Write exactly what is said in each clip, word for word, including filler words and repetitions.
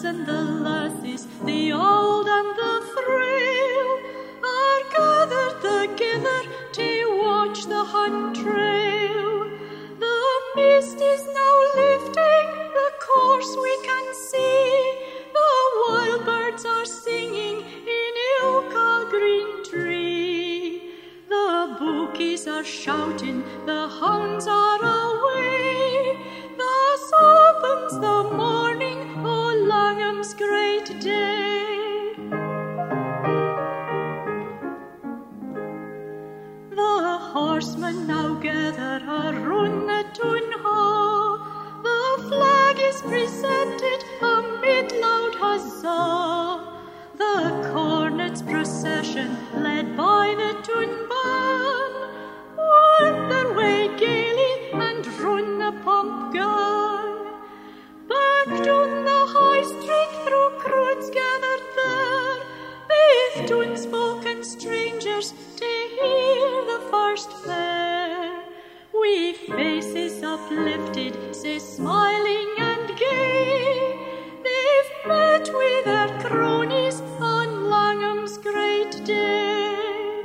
and the lassies, the old and the frail, are gathered together to watch the hunt trail. The mist is now lifting, the course we can see. The wild birds are singing in ilka green tree. The bookies are shouting, the hounds are away. Thus opens the morning o' Langham's great day. The horsemen now gather around the town hall. The flag is presented amid loud huzzah. The cornet's procession, led by the town band, wend their way gaily and run the pomp gun. Back down the high street through crowds gathered there, with townsfolk and strangers to hear the first fair. We faces uplifted, say smiling and gay, they've met with their cronies on Langham's great day.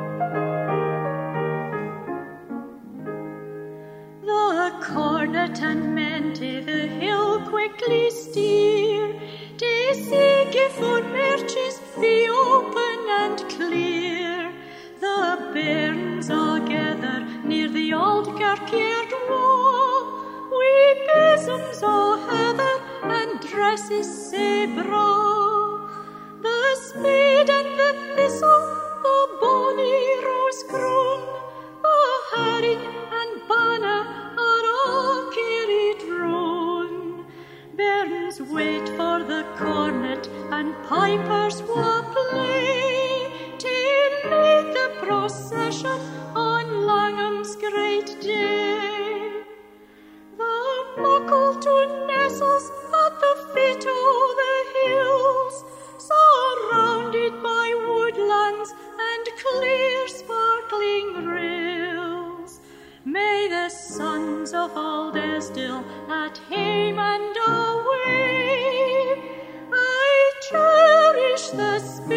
The cornet and men to the hill quickly steer, to seek if our marches be open and clear. The bairns all gather near the old kirkyard wall, wi' besoms o' heather and dresses sae braw. The spade and the thistle, the bonny rose crown, the herring and banner are all carried round. Bairns wait for the cornet and pipers will play, to lead the procession on Langham's great day. The Muckleton nestles at the foot o' the hills, surrounded by woodlands and clear sparkling rills. May the sons of old Esdale at hame and away, I cherish the spirit